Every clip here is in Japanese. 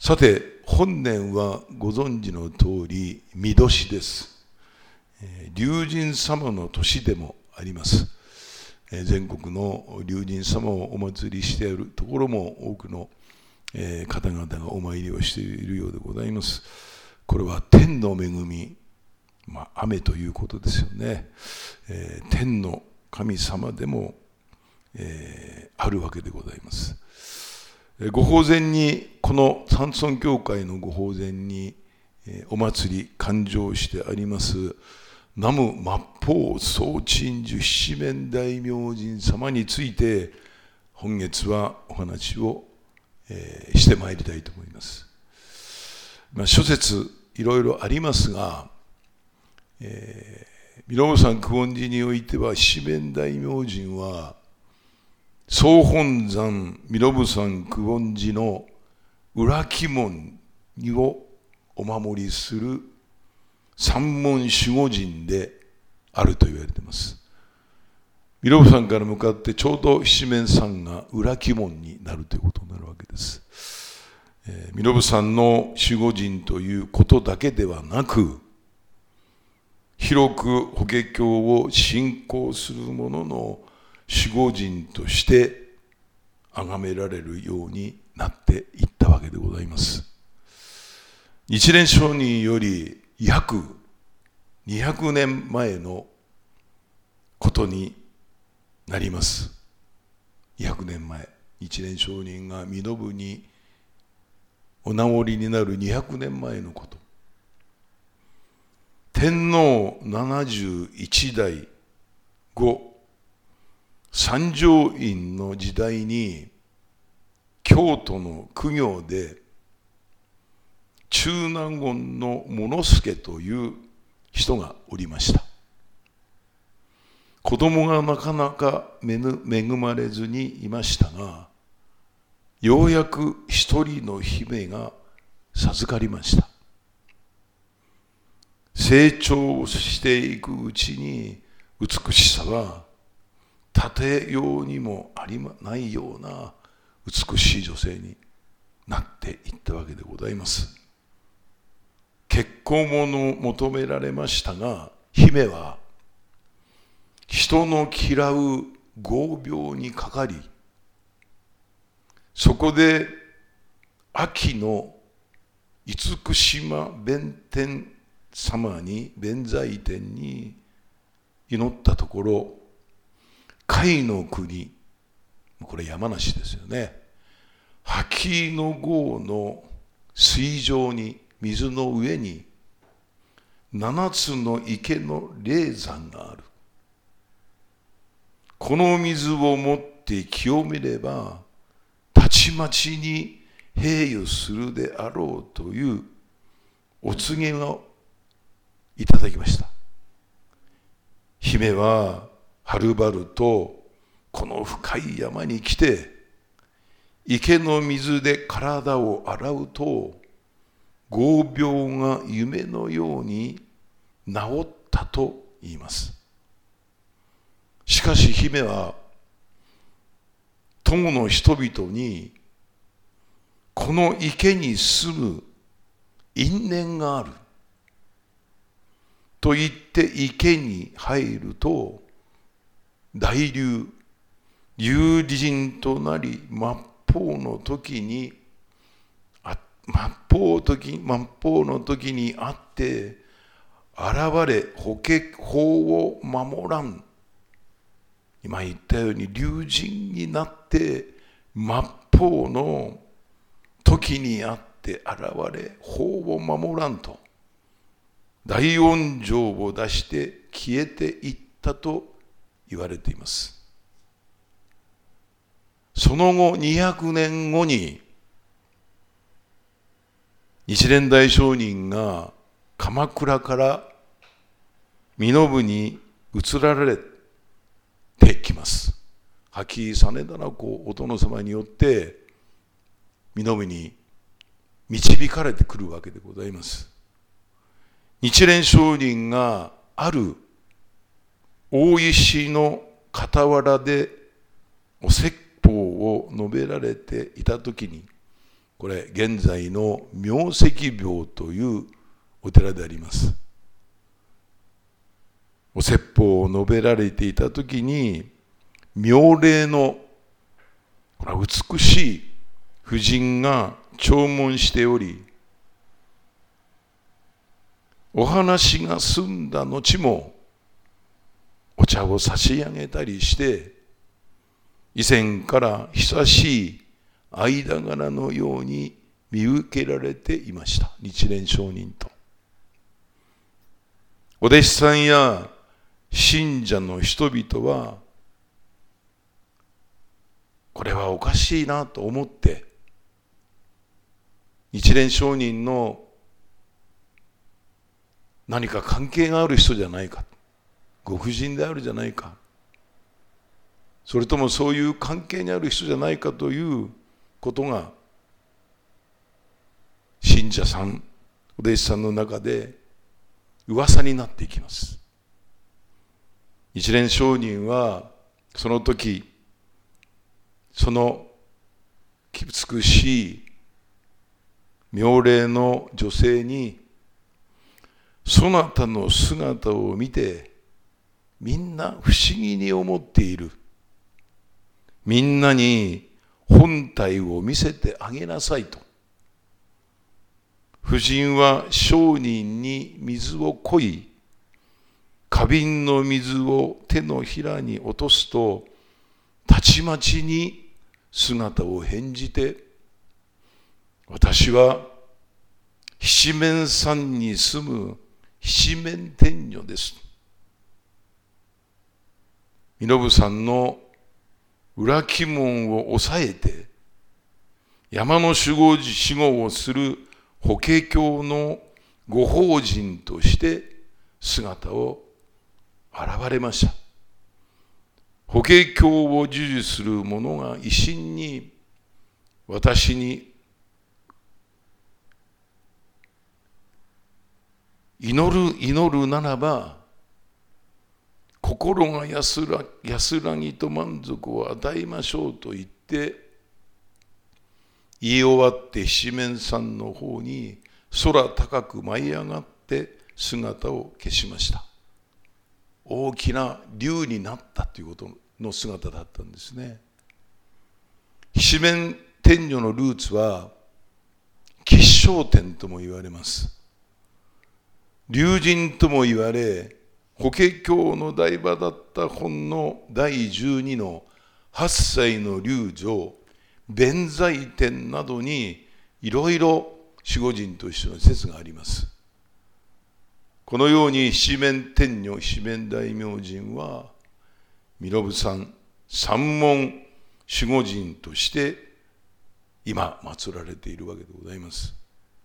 さて、本年はご存知の通り、御年です。龍神様の年でもあります。全国の龍神様をお祭りしているところも多くの方々がお参りをしているようでございます。これは天の恵み、雨ということですよね。天の神様でも、あるわけでございます。ご法前に、この山村教会のご法前に、お祭り勘定してあります南無末法総鎮守七面大明神様について本月はお話を、してまいりたいと思います。諸説いろいろありますが、身延山久遠寺においては七面大明神は総本山身延山久遠寺の裏鬼門をお守りする三門守護神であると言われています。身延山から向かってちょうど七面山が裏鬼門になるということになるわけです。身延山の守護神ということだけではなく、広く法華経を信仰する者の守護神として崇められるようになっていったわけでございます。日蓮聖人より約200年前のことになります。200年前、日蓮聖人が身延にお治りになる200年前のこと。天皇71代後、三条院の時代に京都の公行で中納言の物助という人がおりました。子供がなかなか恵まれずにいましたが、ようやく一人の姫が授かりました。成長していくうちに美しさは例えようにもありないような美しい女性になっていったわけでございます。結婚を求められましたが、姫は人の嫌う業病にかかり、そこで秋の厳島弁天様に、弁財天に祈ったところ、甲斐の国、これ山梨ですよね、履の郷の水上に、水の上に7つの池の霊山がある。この水をもって清めればたちまちに平癒するであろうというお告げをいただきました。姫ははるばるとこの深い山に来て、池の水で体を洗うと業病が夢のように治ったと言います。しかし姫は唐の人々に、この池に住む因縁があると言って池に入ると、大竜龍神となり、末法の時にあって現れ、法を守らん、今言ったように龍神になって末法の時にあって現れ、法を守らんと大怨情を出して消えていったと言われています。その後200年後に日蓮大聖人が鎌倉から身延に移られてきます。履実忠子お殿様によって身延に導かれてくるわけでございます。日蓮聖人がある大石の傍らでお説法を述べられていたときに、 これ現在の名石廟というお寺であります。お説法を述べられていたときに、妙齢の美しい婦人が弔問しており、お話が済んだ後もお茶を差し上げたりして、以前から久しい間柄のように見受けられていました。日蓮上人とお弟子さんや信者の人々は、これはおかしいなと思って、日蓮上人の何か関係がある人じゃないか、ご婦人であるじゃないか、それともそういう関係にある人じゃないかということが、信者さん、お弟子さんの中で噂になっていきます。日蓮上人はその時、その美しい妙齢の女性に、そなたの姿を見てみんな不思議に思っている。みんなに本体を見せてあげなさいと。婦人は上人に水をこい、花瓶の水を手のひらに落とすと、たちまちに姿を変じて、私は七面山に住む七面天女です。身延山の裏鬼門を抑えて、山の守護をする法華経のご法人として姿を現れました。法華経を授受する者が一心に私に祈るならば、心が安らぎと満足を与えましょうと言って言い終わって、七面山の方に空高く舞い上がって姿を消しました。大きな竜になったということの姿だったんですね。七面天女のルーツは吉祥天とも言われます。龍神とも言われ、法華経の台場だった本の第12の8歳の龍女弁財天などにいろいろ守護神としての説があります。このように七面天女、七面大明神は身延山三門守護神として今祀られているわけでございます。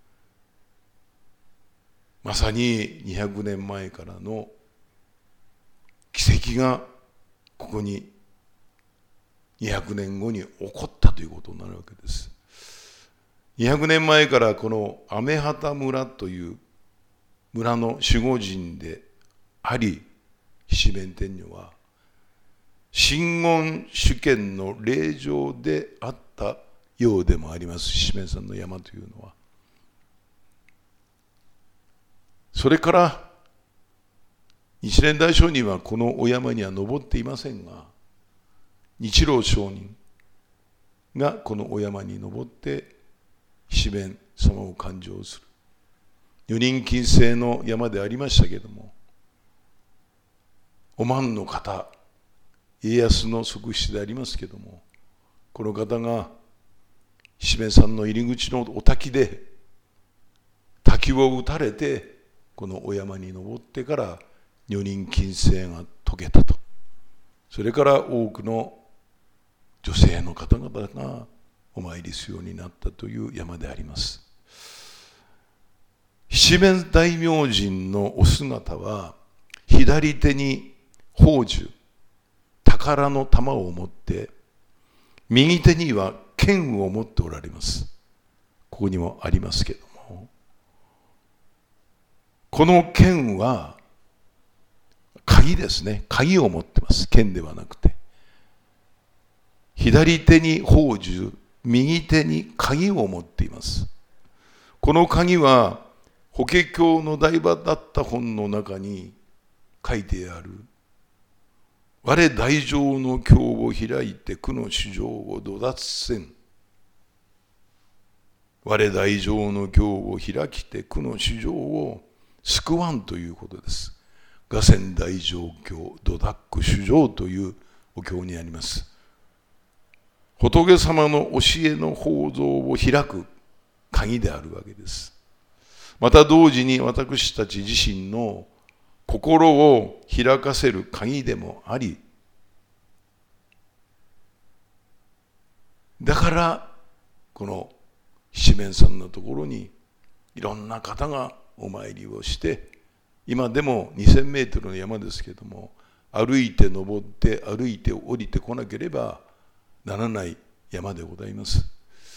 まさに200年前からの奇跡がここに200年後に起こったということになるわけです。200年前からこの雨畑村という村の守護神であり、七面天女は真言主権の霊場であったようでもあります。七面山の山というのは。それから日蓮大上人はこのお山には登っていませんが、日露上人がこのお山に登って七面様を勘定する女人禁制の山でありましたけれども、お万の方、家康の側室でありますけれども、この方が七面山の入り口のお滝で滝を打たれて、このお山に登ってから女人禁制が解けたと。それから多くの女性の方々がお参りするようになったという山であります。七面大明神のお姿は、左手に宝珠、宝の玉を持って、右手には剣を持っておられます。ここにもありますけれども、この剣は鍵ですね。鍵を持ってます。剣ではなくて。左手に宝珠、 右手に鍵を持っています。この鍵は法華経の台場だった本の中に書いてある。我大乗の経を開いて苦の主情を度脱せん。我大乗の経を開きて苦の主情を救わんということです。画仙大乗経度脱主情というお経にあります。仏様の教えの法蔵を開く鍵であるわけです。また同時に私たち自身の心を開かせる鍵でもあり、だからこの七面さんのところにいろんな方がお参りをして、今でも2000メートルの山ですけれども、歩いて登って歩いて降りてこなければならない山でございます。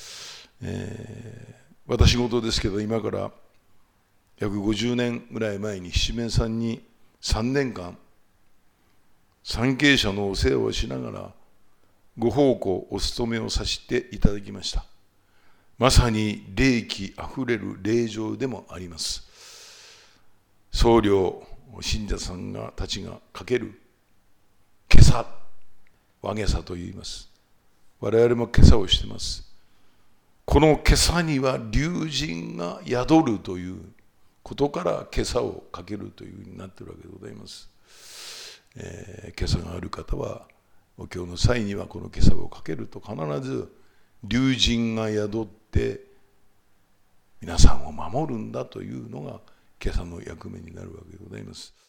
私事ですけど、今から約50年ぐらい前に七面さんに3年間参詣者のお世話をしながらご奉公お勤めをさせていただきました。まさに霊気あふれる霊場でもあります。僧侶信者さんたちがかける袈裟、和袈裟と言います。我々も袈裟をしています。この袈裟には龍神が宿るということから袈裟をかけるというふうになっているわけでございます。袈裟がある方はお経の際にはこの袈裟をかけると必ず龍神が宿って皆さんを守るんだというのが袈裟の役目になるわけでございます。